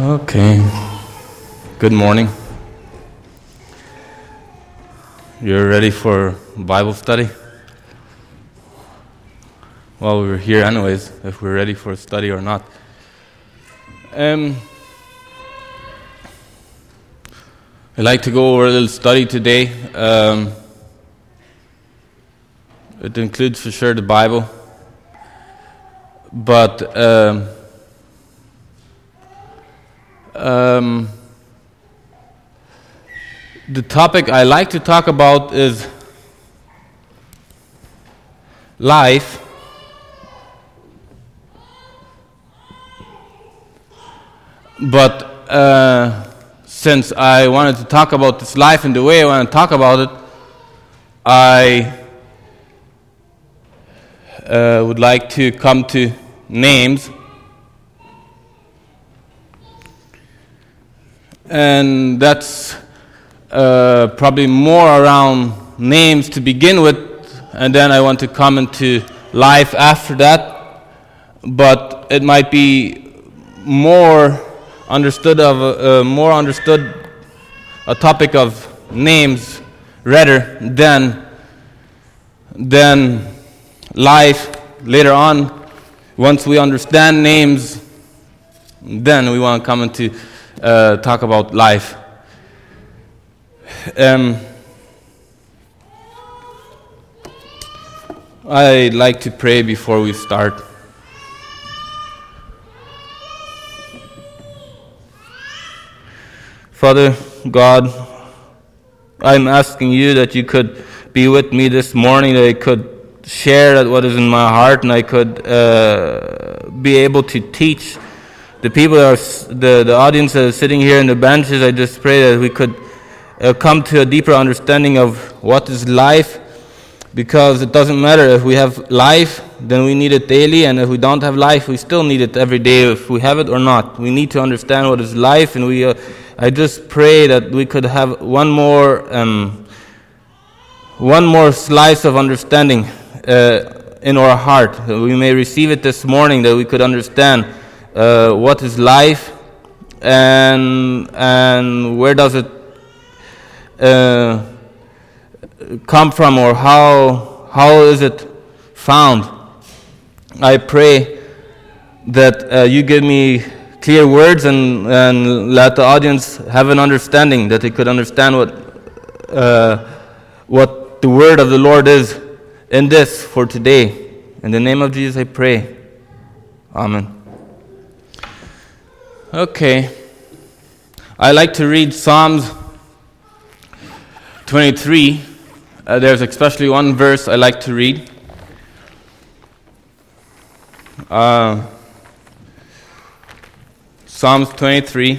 Okay. Good morning. You're ready for Bible study? Well, we're here anyways, if we're ready for study or not. I'd like to go over a little study today. It includes for sure the Bible, but the topic I like to talk about is life. But since I wanted to talk about this life and the way I want to talk about it, I would like to come to names. And that's probably more around names to begin with, and then I want to come into life after that. But it might be more understood a topic of names rather than life later on. Once we understand names, then we want to come into talk about life. I'd like to pray before we start. Father God, I'm asking you that you could be with me this morning, that I could share what is in my heart, and I could be able to teach the people, the audience that is sitting here in the benches. I just pray that we could come to a deeper understanding of what is life, because it doesn't matter if we have life, then we need it daily, and if we don't have life, we still need it every day, if we have it or not. We need to understand what is life, and I just pray that we could have one more slice of understanding in our heart, that we may receive it this morning, that we could understand what is life and where does it come from, or how is it found. I pray that you give me clear words and let the audience have an understanding, that they could understand what the word of the Lord is in this for today. In the name of Jesus I pray. Amen. Okay. I like to read Psalms 23. There's especially one verse I like to read. Psalms 23.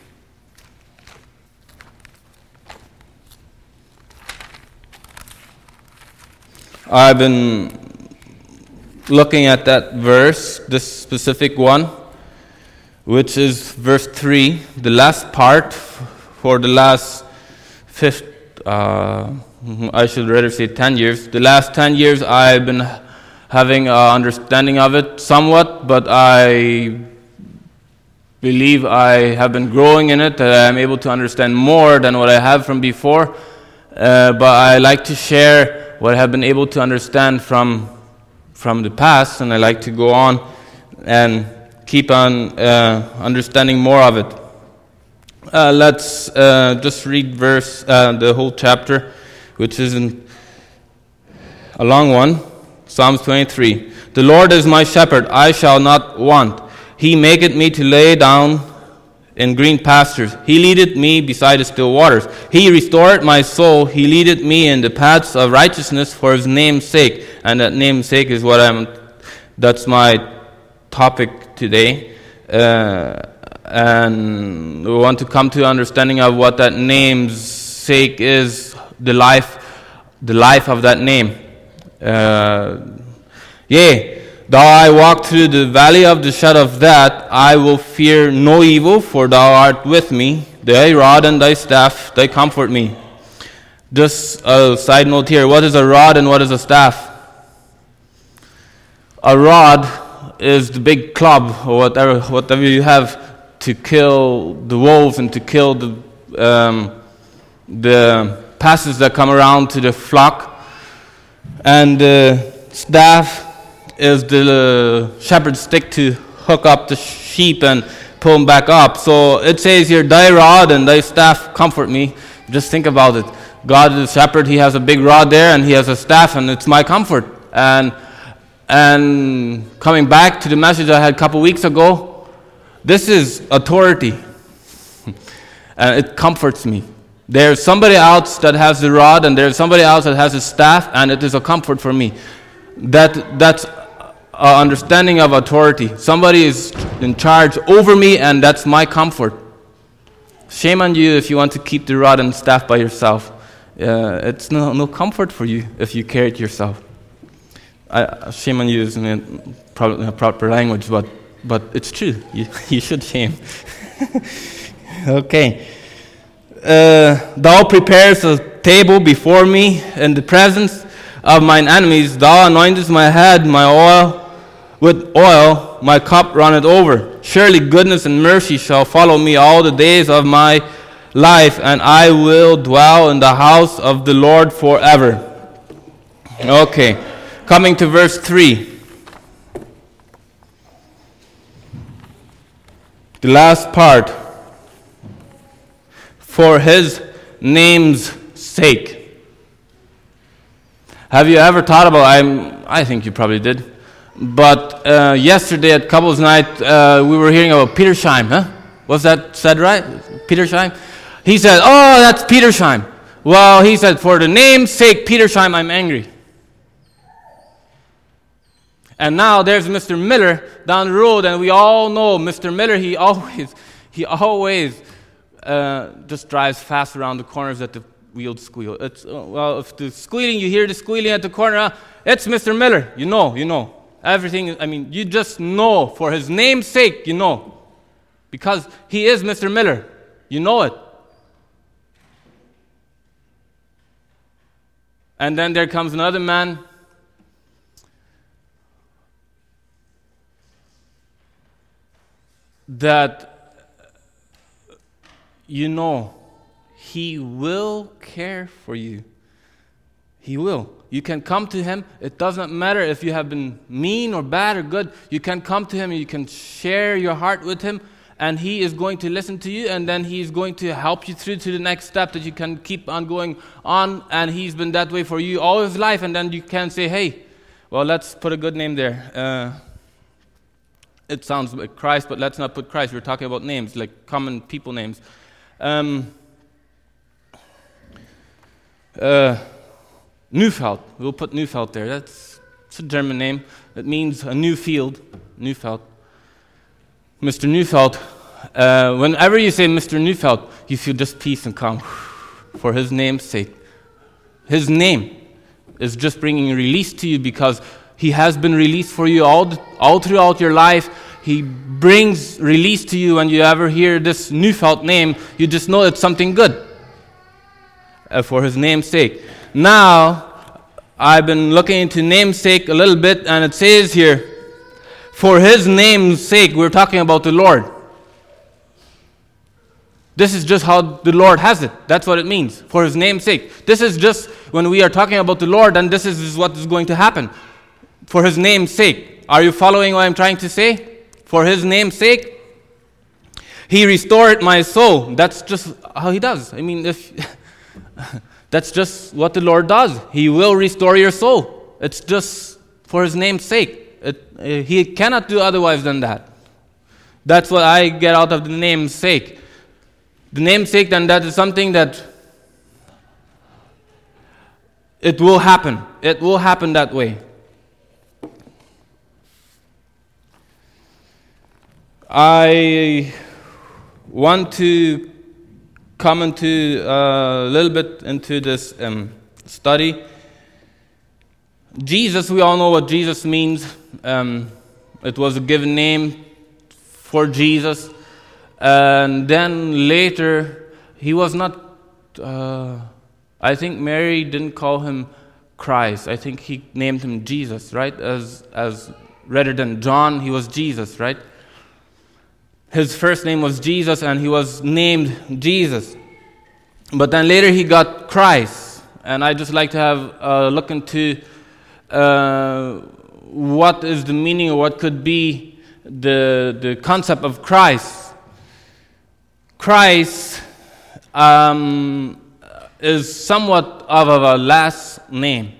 I've been looking at that verse, this specific one, which is verse 3, the last part for the last I should rather say 10 years. The last 10 years I've been having an understanding of it somewhat, but I believe I have been growing in it, that I'm able to understand more than what I have from before. But I like to share what I have been able to understand from the past, and I like to go on and keep on understanding more of it. Let's just read the whole chapter, which is a long one. Psalms 23. The Lord is my shepherd, I shall not want. He maketh me to lay down in green pastures. He leadeth me beside the still waters. He restored my soul. He leadeth me in the paths of righteousness for his name's sake. And that name's sake is that's my topic today. And we want to come to understanding of what that name's sake is, the life of that name. Yea, though I walk through the valley of the shadow of death, I will fear no evil, for thou art with me. Thy rod and thy staff, they comfort me. Just a side note here, what is a rod and what is a staff? A rod is the big club, or whatever you have to kill the wolves and to kill the pests that come around to the flock. And the staff is the shepherd's stick to hook up the sheep and pull them back up. So it says here, thy rod and thy staff comfort me. Just think about it. God is the shepherd. He has a big rod there and he has a staff, and it's my comfort. And coming back to the message I had a couple weeks ago, this is authority. And it comforts me. There's somebody else that has the rod, and there's somebody else that has a staff, and it is a comfort for me. That's an understanding of authority. Somebody is in charge over me, and that's my comfort. Shame on you if you want to keep the rod and staff by yourself. It's no comfort for you if you carry it yourself. Shame on you isn't probably a proper language, but it's true. You should shame. Okay. Thou preparest a table before me in the presence of mine enemies. Thou anointest my head with oil, my cup runneth over. Surely goodness and mercy shall follow me all the days of my life, and I will dwell in the house of the Lord forever. Okay, coming to verse 3. The last part. For his name's sake. Have you ever thought about, I think you probably did, but yesterday at couples night, we were hearing about Petersheim, huh? Was that said right? Petersheim? He said, oh, that's Petersheim. Well, he said, for the name's sake, Petersheim, I'm angry. And now there's Mr. Miller down the road, and we all know Mr. Miller, he always just drives fast around the corners at the wheeled squeal. It's if the squealing, you hear the squealing at the corner, it's Mr. Miller. You know. Everything, you just know. For his name's sake, you know. Because he is Mr. Miller. You know it. And then there comes another man that he will care for you. He will. You can come to him. It doesn't matter if you have been mean or bad or good. You can come to him and you can share your heart with him, and he is going to listen to you, and then he's going to help you through to the next step that you can keep on going on, and he's been that way for you all his life, and then you can say, hey, well, let's put a good name there. It sounds like Christ, but let's not put Christ. We're talking about names, like common people names. Neufeld. We'll put Neufeld there. It's a German name. It means a new field. Neufeld. Mr. Neufeld. Whenever you say Mr. Neufeld, you feel just peace and calm. For his name's sake. His name is just bringing release to you because he has been released for you all throughout your life. He brings release to you when you ever hear this Neufeld name. You just know it's something good. For his name's sake. Now, I've been looking into namesake a little bit, and it says here, for his name's sake, we're talking about the Lord. This is just how the Lord has it. That's what it means, for his name's sake. This is just, when we are talking about the Lord, and this is what is going to happen. For his name's sake. Are you following what I'm trying to say? For his name's sake. He restored my soul. That's just how he does. That's just what the Lord does. He will restore your soul. It's just for his name's sake. He cannot do otherwise than that. That's what I get out of the name's sake. The name's sake, then, that is something that it will happen. It will happen that way. I want to come into a little bit into this study. Jesus, we all know what Jesus means. It was a given name for Jesus. And then later, he was not, I think Mary didn't call him Christ. I think he named him Jesus, right? As rather than John, he was Jesus, right? his first name was Jesus, and he was named Jesus. But then later he got Christ. And I'd just like to have a look into what is the meaning, or what could be the concept of Christ. Christ is somewhat of a last name.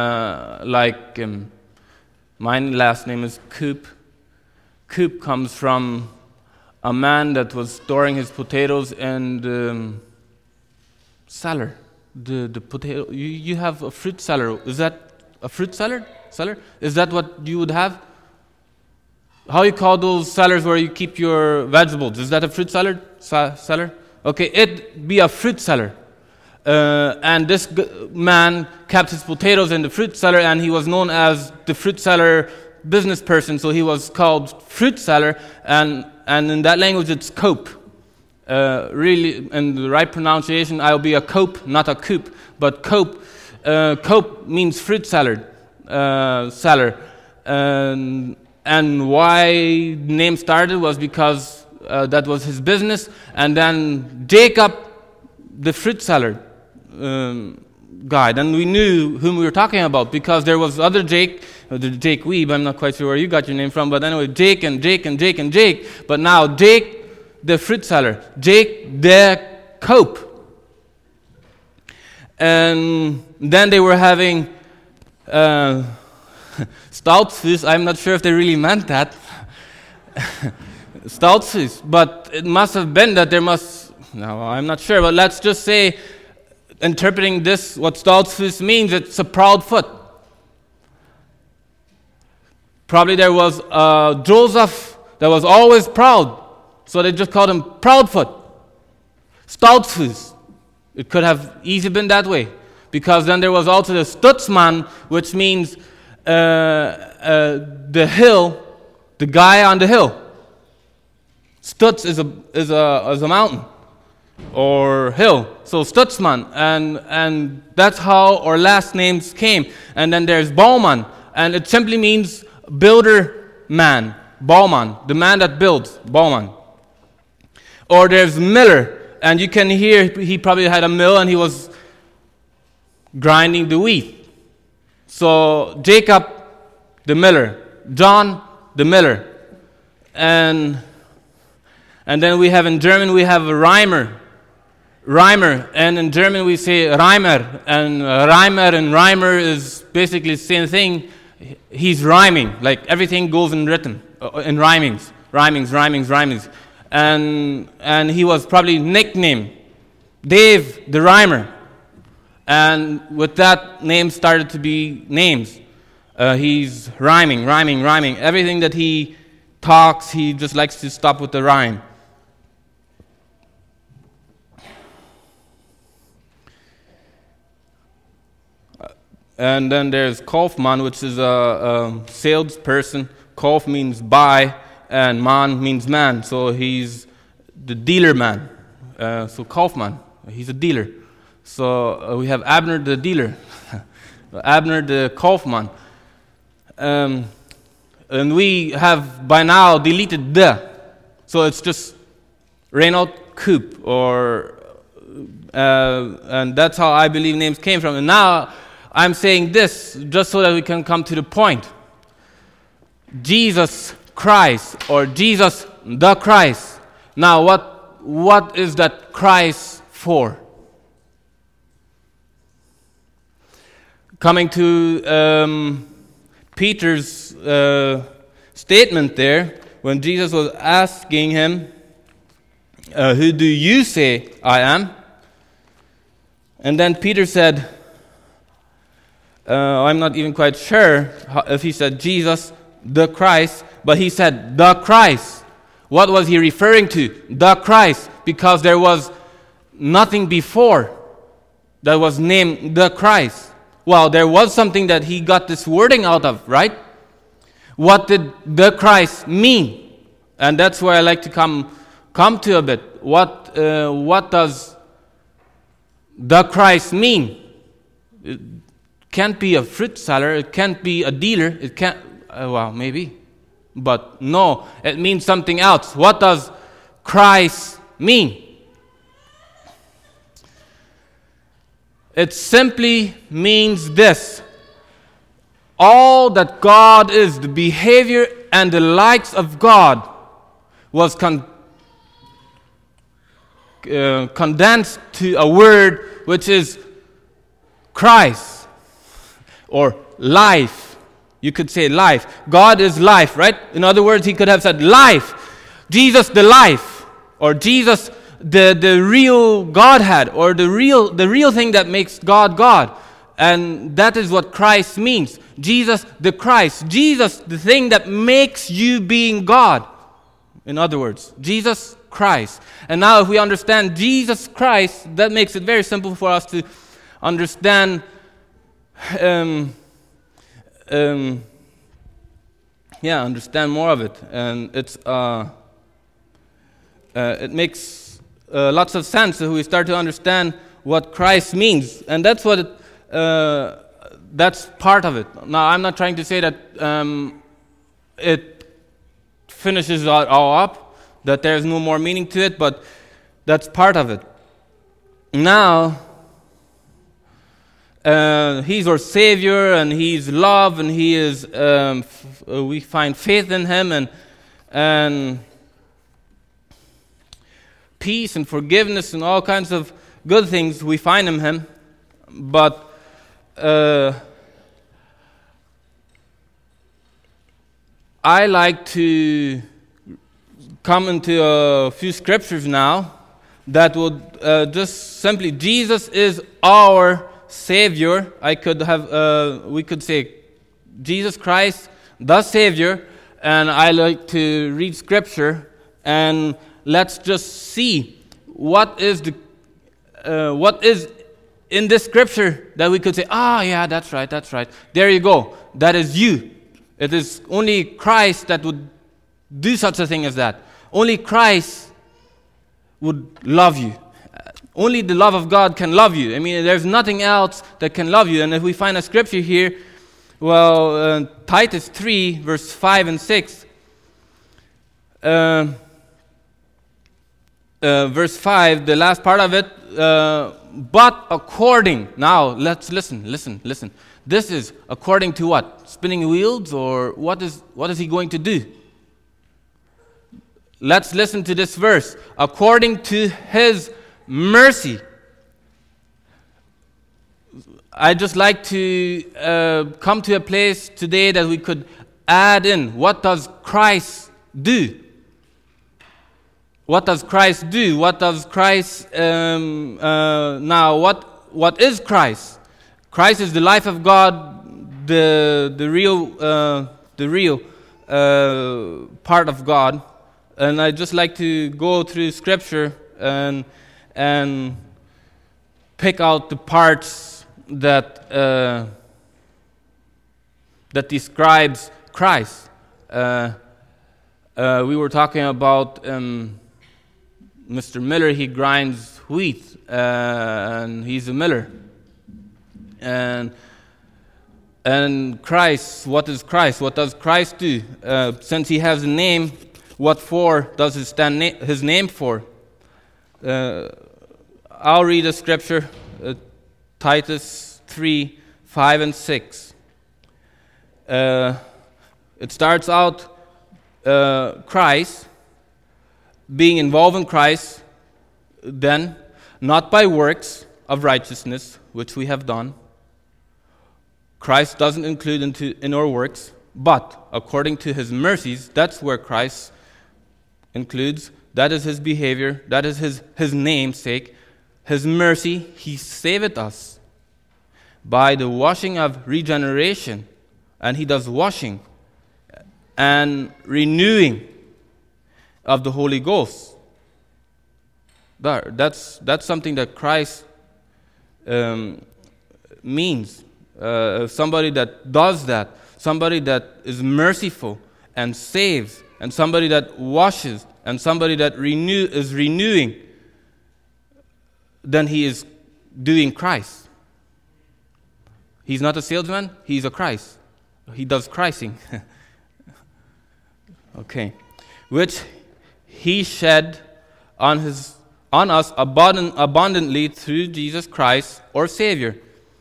My last name is Coop. Coop comes from a man that was storing his potatoes in the cellar. The potato. You have a fruit cellar. Is that a fruit cellar? Is that what you would have? How you call those cellars where you keep your vegetables? Is that a fruit cellar? Cellar? Okay, it'd be a fruit cellar. And this man kept his potatoes in the fruit cellar, and he was known as the fruit cellar business person, so he was called fruit cellar, and in that language it's cope. Really, in the right pronunciation, I'll be a cope, not a coop, but cope. Cope means fruit cellar. And why the name started was because that was his business, and then Jacob, the fruit seller guy. Then we knew whom we were talking about, because there was other Jake Weeb. I'm not quite sure where you got your name from, but anyway, Jake. But now Jake, the fruit seller, Jake, the cope. And then they were having Stoutsfus. I'm not sure if they really meant that. Stoutsfus, but it must have been that there must. No, I'm not sure, but let's just say, interpreting this, what Stoutsfus means, it's a proud foot. Probably there was Joseph that was always proud, so they just called him Proudfoot. Stoutsfus. It could have easily been that way, because then there was also the Stutzman, which means the hill, the guy on the hill. Stutz is a mountain or hill, so Stutzman, and that's how our last names came. And then there's Baumann, and it simply means builder man. Baumann, the man that builds, Baumann. Or there's Miller, and you can hear he probably had a mill and he was grinding the wheat. So Jacob, the miller. John, the miller. And then we have in German, we have a Reimer. And in German we say Reimer. And Reimer is basically the same thing. He's rhyming. Like everything goes in rhythm, in rhymings. And he was probably nicknamed Dave the Rhymer. And with that, names started to be names. He's rhyming. Everything that he talks, he just likes to stop with the rhyme. And then there's Kaufmann, which is a salesperson. Kauf means buy, and man means man. So he's the dealer man. So Kaufmann, he's a dealer. So we have Abner the dealer, Abner the Kaufmann. And we have by now deleted the. So it's just Renault Coupe, and that's how I believe names came from. And now I'm saying this just so that we can come to the point. Jesus Christ, or Jesus the Christ. Now what is that Christ for? Coming to Peter's statement there, when Jesus was asking him, who do you say I am? And then Peter said, I'm not even quite sure if he said Jesus, the Christ, but he said the Christ. What was he referring to? The Christ, because there was nothing before that was named the Christ. Well, there was something that he got this wording out of, right? What did the Christ mean? And that's where I like to come to a bit. What does the Christ mean? It can't be a fruit seller. It can't be a dealer. It can't. Well, maybe, but no. It means something else. What does Christ mean? It simply means this: all that God is, the behavior and the likes of God, was condensed to a word which is Christ, or life. You could say life. God is life, right? In other words, he could have said life. Jesus the life, or Jesus the real Godhead, or the real thing that makes God God. And that is what Christ means. Jesus the Christ. Jesus, the thing that makes you being God. In other words, Jesus Christ. And now if we understand Jesus Christ, that makes it very simple for us to understand understand more of it. And it makes lots of sense if we start to understand what Christ means. And that's what that's part of it. Now, I'm not trying to say that it finishes it all up, that there's no more meaning to it, but that's part of it. Now, he's our Savior, and he's love, and he is, we find faith in him, and peace and forgiveness and all kinds of good things we find in him. But I like to come into a few scriptures now that would just simply, Jesus is our Savior. We could say Jesus Christ, the Savior, and I like to read scripture, and let's just see what is in this scripture that we could say, yeah, that's right. There you go. That is you. It is only Christ that would do such a thing as that. Only Christ would love you. Only the love of God can love you. I mean, there's nothing else that can love you. And if we find a scripture here, Titus 3, verse 5 and 6, verse 5, the last part of it, but according, now let's listen. This is according to what? Spinning wheels, or what is he going to do? Let's listen to this verse. According to his mercy. I'd just like to come to a place today that we could add in, what does Christ do? What does Christ do? What does Christ, now what is Christ? Christ is the life of God, the real part of God. And I'd just like to go through Scripture and pick out the parts that describes Christ. We were talking about Mr. Miller. He grinds wheat, and he's a miller. And Christ, what is Christ? What does Christ do? Since he has a name, what for does he stand his name for? I'll read a scripture, Titus 3, 5 and 6. It starts out Christ, being involved in Christ, then, not by works of righteousness, which we have done. Christ doesn't include in our works, but according to his mercies, that's where Christ includes. That is his behavior. That is his namesake. His mercy, he saved us by the washing of regeneration. And he does washing and renewing of the Holy Ghost. That's something that Christ means. Somebody that does that, somebody that is merciful and saves, and somebody that washes, and somebody that is renewing, then he is doing Christ. He's not a salesman, he's a Christ. He does Christing. Okay. Which he shed on us abundantly through Jesus Christ, our Savior.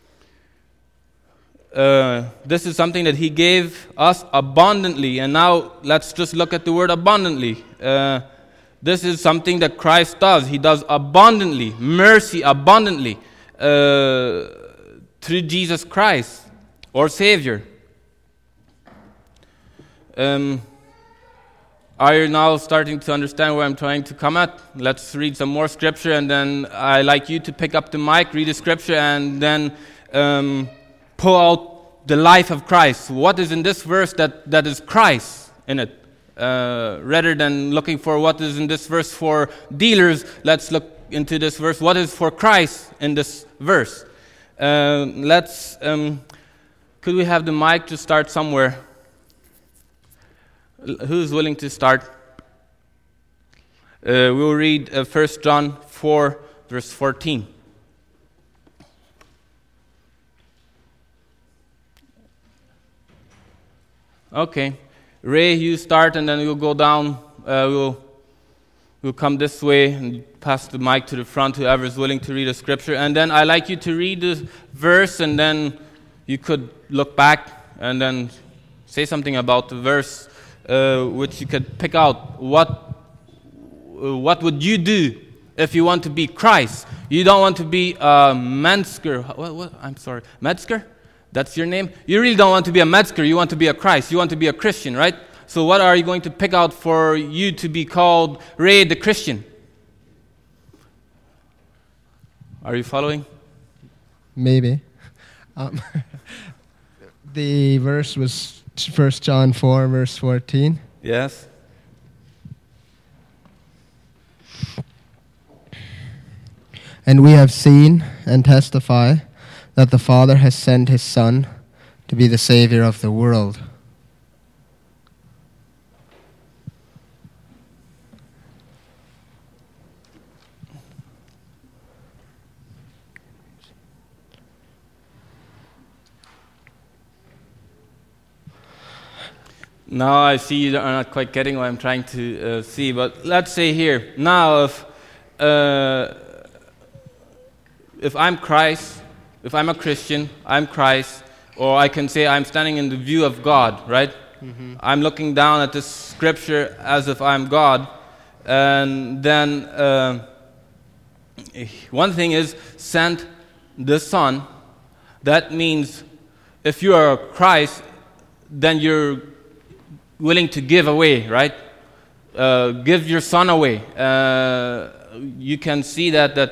This is something that He gave us abundantly. And now let's just look at the word abundantly. This is something that Christ does. He does abundantly, mercy abundantly, through Jesus Christ, our Savior. Are you now starting to understand where I'm trying to come at? Let's read some more scripture, and then I'd like you to pick up the mic, read the scripture, and then pull out the life of Christ. What is in this verse that is Christ in it? Rather than looking for what is in this verse for dealers, let's look into this verse. What is for Christ in this verse? Could we have the mic to start somewhere? Who's willing to start? We'll read 1 John 4, verse 14. Okay. Ray, you start, and then we'll go down. We'll come this way and pass the mic to the front, whoever is willing to read a scripture. And then I'd like you to read the verse, and then you could look back and then say something about the verse, which you could pick out. What would you do if you want to be Christ? You don't want to be a Metzger. What? I'm sorry. Metzger? That's your name? You really don't want to be a Metzger. You want to be a Christ. You want to be a Christian, right? So what are you going to pick out for you to be called Ray the Christian? Are you following? Maybe. The verse was 1 John 4, verse 14. Yes. And we have seen and testify that the Father has sent His Son to be the Savior of the world. Now I see you are not quite getting what I'm trying to see, but let's say here, now if I'm Christ, if I'm a Christian, I'm Christ, or I can say I'm standing in the view of God, right? Mm-hmm. I'm looking down at this scripture as if I'm God, and then one thing is sent the Son. That means if you are Christ, then you're willing to give away, right? Give your Son away. You can see that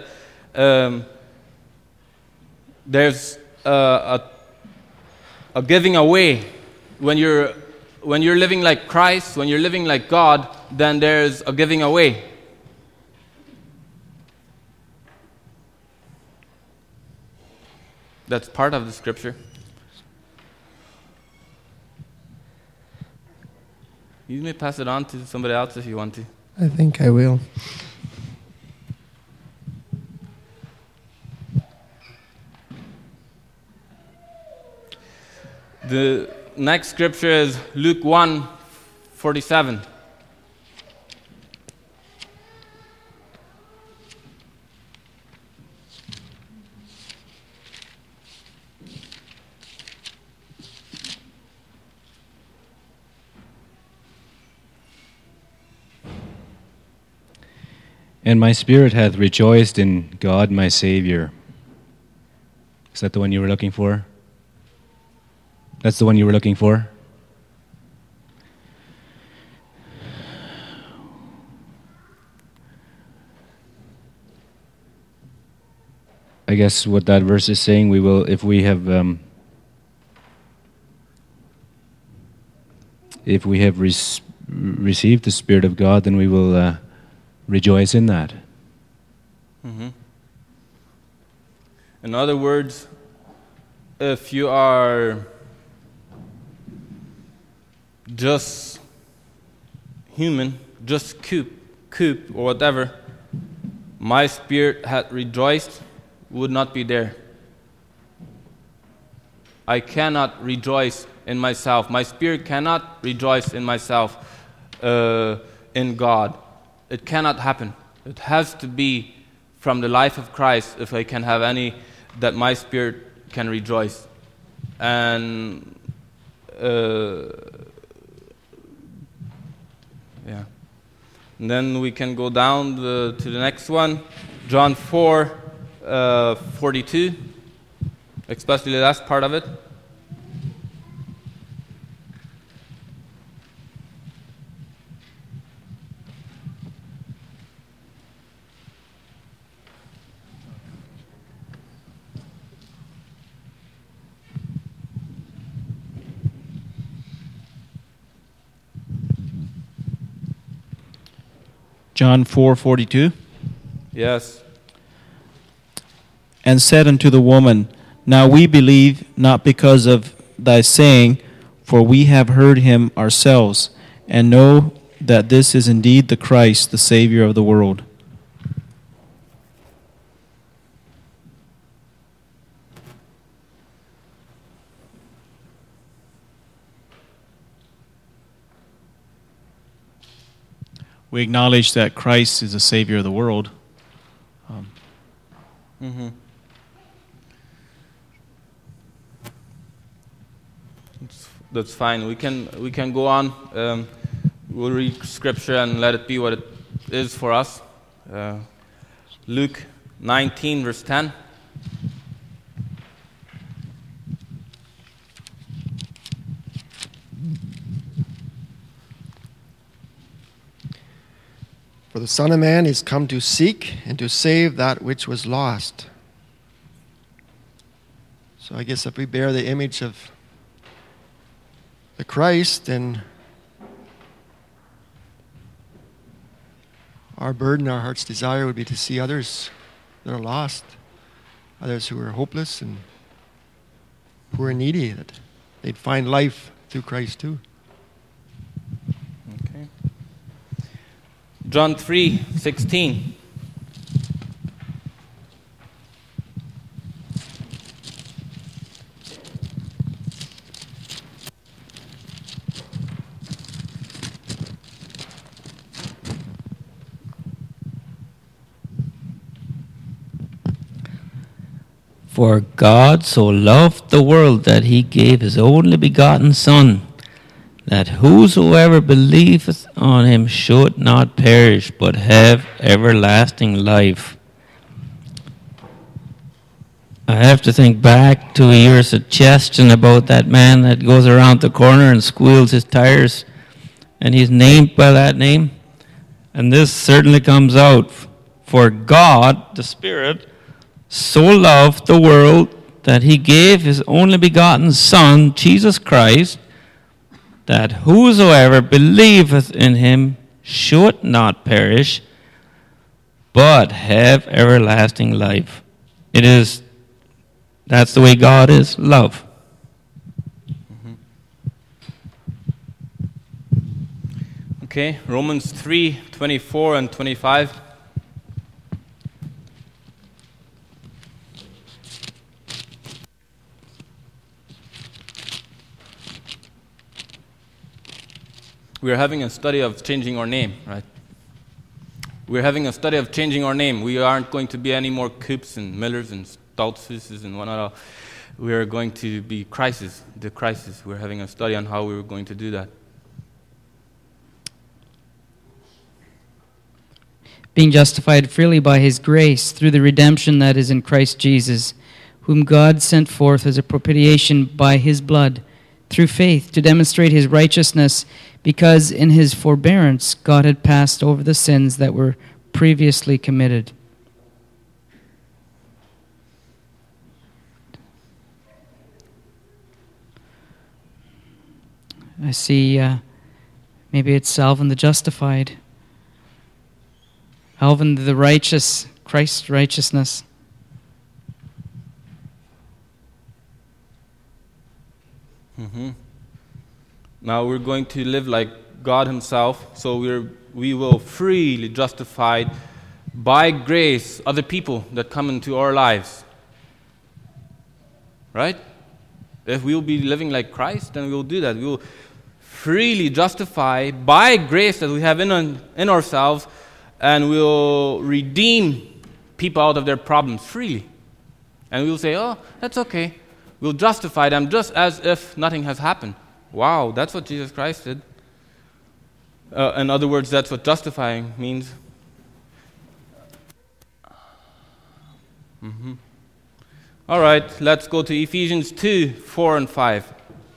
there's a giving away. When you're living like Christ, when you're living like God, then there's a giving away. That's part of the scripture. You may pass it on to somebody else if you want to. I think I will. The next scripture is Luke 1:47. And my spirit hath rejoiced in God my Savior. Is that the one you were looking for? That's the one you were looking for? I guess what that verse is saying, we will, if we have received the Spirit of God, then we will rejoice in that. Mm-hmm. In other words, if you are just human, just coop or whatever, my spirit had rejoiced, would not be there. I cannot rejoice in myself. My spirit cannot rejoice in myself, in God. It cannot happen. It has to be from the life of Christ if I can have any, that my spirit can rejoice. And yeah. And then we can go down to the next one, John 4:42, especially the last part of it. John 4:42. Yes. And said unto the woman, Now we believe, not because of thy saying, for we have heard him ourselves, and know that this is indeed the Christ, the Savior of the world. We acknowledge that Christ is the Savior of the world. That's fine. We can go on. We'll read Scripture and let it be what it is for us. Luke 19, verse 10. For the Son of Man is come to seek and to save that which was lost. So I guess if we bear the image of the Christ, then our burden, our heart's desire would be to see others that are lost, others who are hopeless and poor and needy, that they'd find life through Christ too. Okay. John 3:16. For God so loved the world that he gave his only begotten Son, that whosoever believeth on him should not perish, but have everlasting life. I have to think back to your suggestion about that man that goes around the corner and squeals his tires, and he's named by that name. And this certainly comes out. For God, the Spirit, so loved the world that he gave his only begotten Son, Jesus Christ, that whosoever believeth in him should not perish, but have everlasting life. That's the way God is, love. Okay, Romans 3:24 and 25. We're having a study of changing our name, right? We're having a study of changing our name. We aren't going to be any more Coops and Millers and Stoltzes and whatnot. We are going to be Crisis, the Crisis. We're having a study on how we were going to do that. Being justified freely by his grace through the redemption that is in Christ Jesus, whom God sent forth as a propitiation by his blood, through faith, to demonstrate his righteousness, because in his forbearance God had passed over the sins that were previously committed. I see maybe it's Alvin the Justified. Alvin the Righteous, Christ's righteousness. Now we're going to live like God himself, so we will freely justified by grace other people that come into our lives. Right? If we will be living like Christ, then we will do that. We will freely justify by grace that we have in ourselves and we'll redeem people out of their problems freely. And we'll say, oh, that's okay. We'll justify them just as if nothing has happened. Wow, that's what Jesus Christ did. In other words, that's what justifying means. All right, let's go to Ephesians 2, 4 and 5.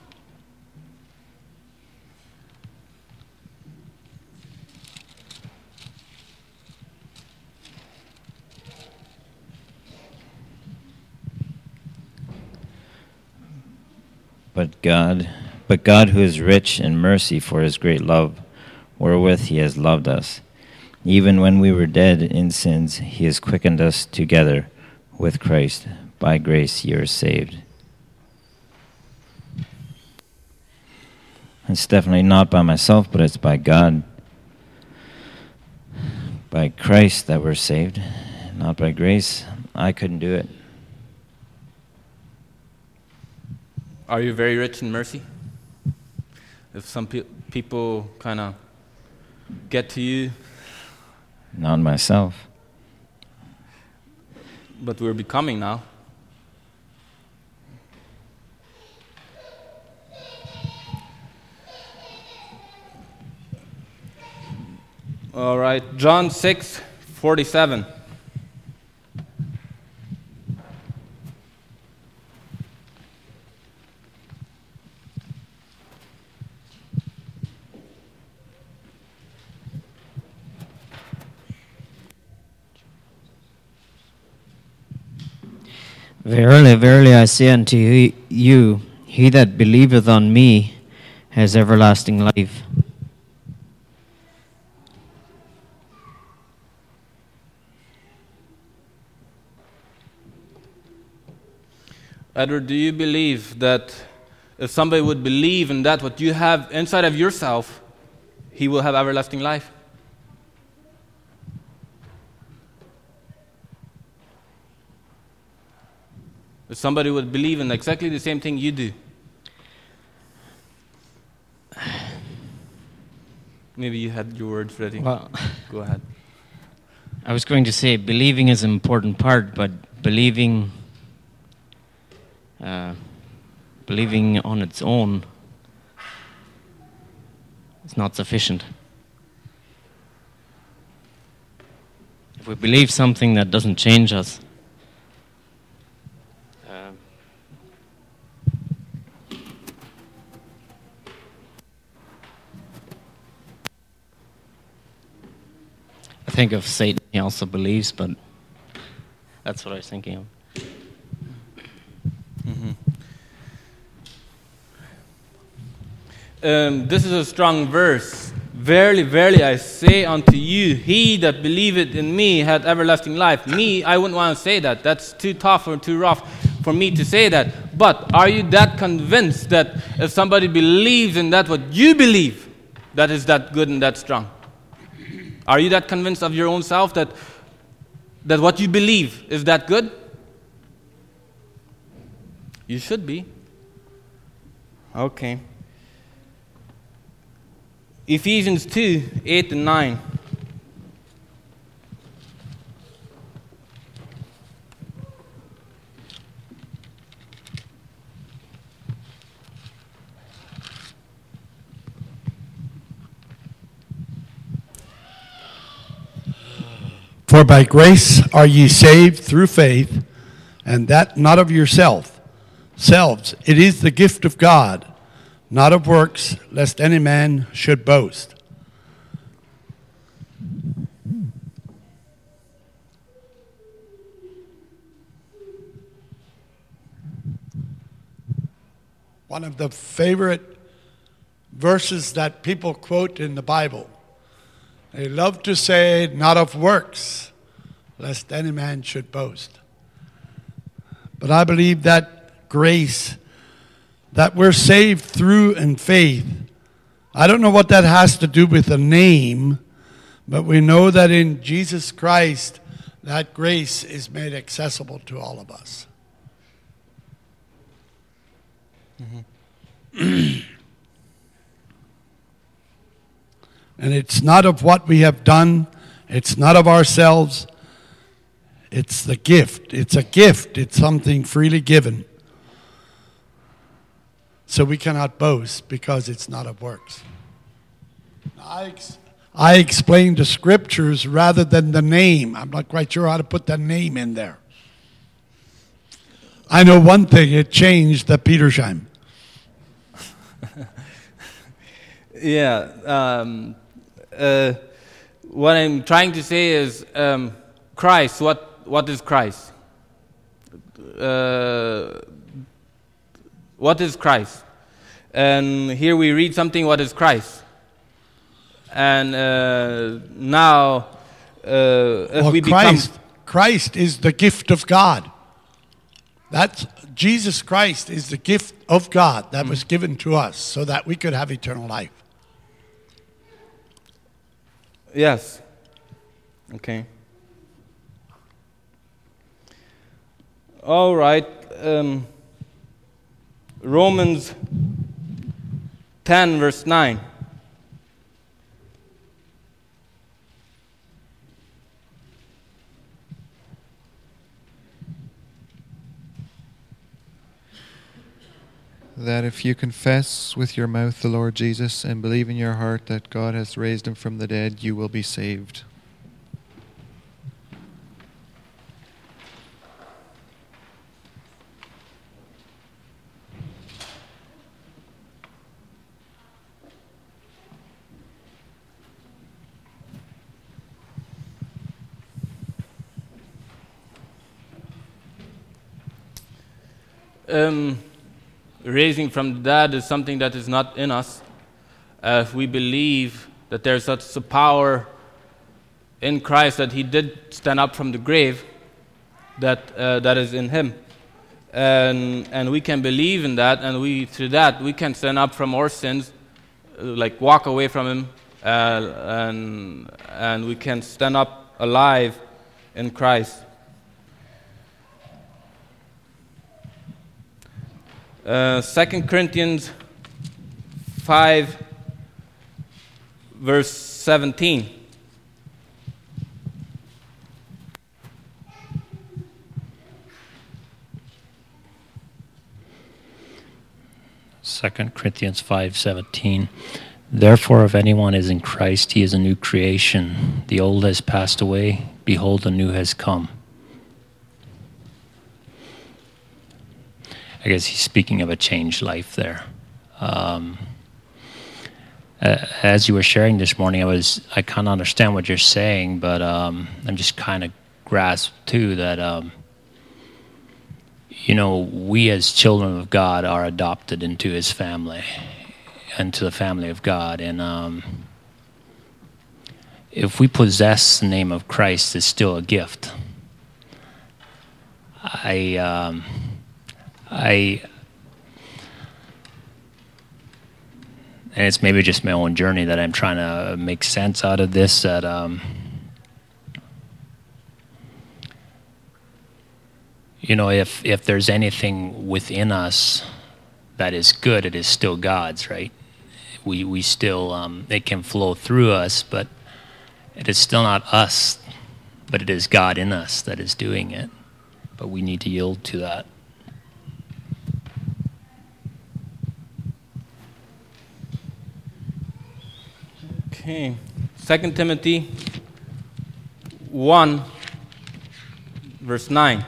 But God who is rich in mercy for his great love, wherewith he has loved us, even when we were dead in sins, he has quickened us together with Christ. By grace ye are saved. It's definitely not by myself, but it's by God, by Christ that we're saved, not by grace. I couldn't do it. Are you very rich in mercy? If some people kind of get to you, Not myself. but we're becoming now. All right, John 6:47. Verily, verily, I say unto you, he that believeth on me has everlasting life. Edward, do you believe that if somebody would believe in that what you have inside of yourself, he will have everlasting life? If somebody would believe in exactly the same thing you do, maybe you had your words ready. Well, Go ahead. I was going to say believing is an important part, but believing on its own is not sufficient. If we believe something that doesn't change us, I think of Satan, he also believes, but that's what I was thinking of. This is a strong verse. Verily, verily, I say unto you, he that believeth in me hath everlasting life. Me, I wouldn't want to say that. That's too tough or too rough for me to say that. But are you that convinced that if somebody believes in that what you believe, that is that good and that strong? Are you that convinced of your own self that what you believe is that good? You should be. Okay. Ephesians 2, 8 and 9. For by grace are ye saved through faith, and that not of yourselves. It is the gift of God, not of works, lest any man should boast. One of the favorite verses that people quote in the Bible. They love to say, not of works, lest any man should boast. But I believe that grace, that we're saved through in faith, I don't know what that has to do with a name, but we know that in Jesus Christ, that grace is made accessible to all of us. And it's not of what we have done, It's not of ourselves. It's the gift. It's a gift. It's something freely given. So we cannot boast because it's not of works. I explained the scriptures rather than the name. I'm not quite sure how to put the name in there. I know one thing, it changed the Petersheim. Yeah. What I'm trying to say is Christ. What is Christ? What is Christ? And here we read something. What is Christ? And now, if we Christ is the gift of God. That's Jesus Christ is the gift of God that was given to us so that we could have eternal life. Yes. Okay. All right. Romans 10, verse 9. That if you confess with your mouth the Lord Jesus and believe in your heart that God has raised him from the dead, you will be saved. Raising from the dead is something that is not in us. If we believe that there's such a power in Christ that he did stand up from the grave, that is in him, and we can believe in that, and through that we can stand up from our sins, like walk away from him, and we can stand up alive in Christ. 2 Corinthians 5, verse 17. Second Corinthians 5:17. Therefore, if anyone is in Christ, he is a new creation. The old has passed away; behold, the new has come. I guess he's speaking of a changed life there. As you were sharing this morning, I kind of understand what you're saying, but I'm just kind of grasped too that we as children of God are adopted into his family, into the family of God, and if we possess the name of Christ, it's still a gift. And it's maybe just my own journey that I'm trying to make sense out of this, that if there's anything within us that is good, it is still God's, right? We still, it can flow through us, but it is still not us, but it is God in us that is doing it. But we need to yield to that. Okay, 2 Timothy 1, verse 9.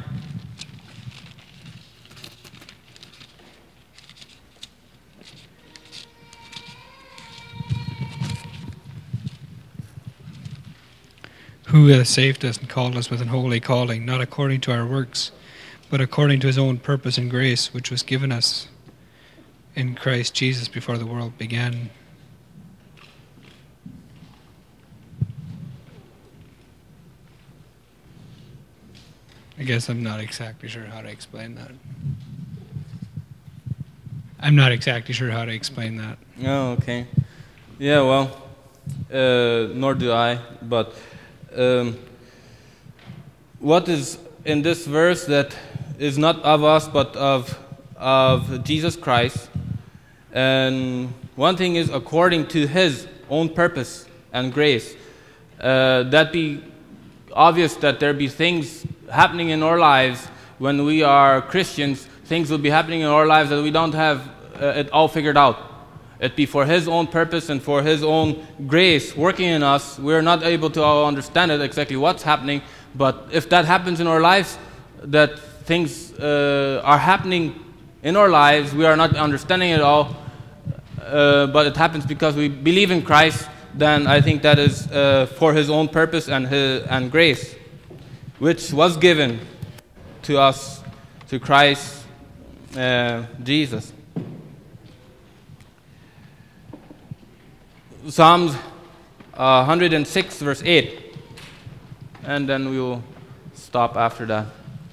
Who has saved us and called us with an holy calling, not according to our works, but according to his own purpose and grace, which was given us in Christ Jesus before the world began. I guess I'm not exactly sure how to explain that. Oh, okay. Yeah, well, nor do I, but what is in this verse that is not of us, but of Jesus Christ? And one thing is according to his own purpose and grace. that be obvious that there be things happening in our lives when we are Christians. Things will be happening in our lives that we don't have it all figured out. It be for His own purpose and for His own grace working in us. We're not able to all understand it exactly what's happening, but if that happens in our lives, that things are happening in our lives, we are not understanding it all, but it happens because we believe in Christ, then I think that is for His own purpose and grace, which was given to us through Christ Jesus. Psalms 106 verse 8, and then we will stop after that.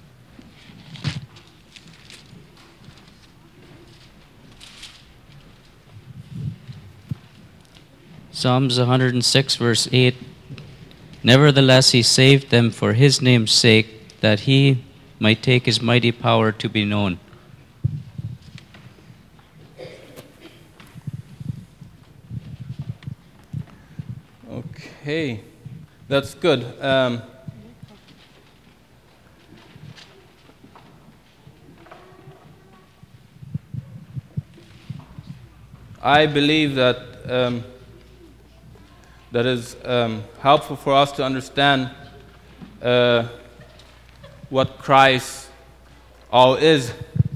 Psalms 106 verse 8, nevertheless He saved them for His name's sake, that He might take His mighty power to be known. Okay, that's good. I believe that that is helpful for us to understand what Christ all is,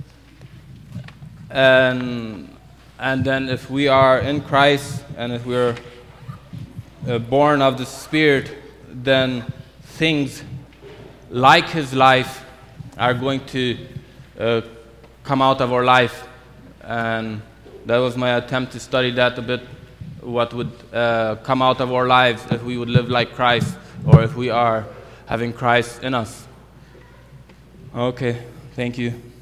and then if we are in Christ and if we're born of the Spirit, then things like His life are going to come out of our life. And that was my attempt to study that a bit, what would come out of our lives if we would live like Christ, or if we are having Christ in us. Okay, thank you.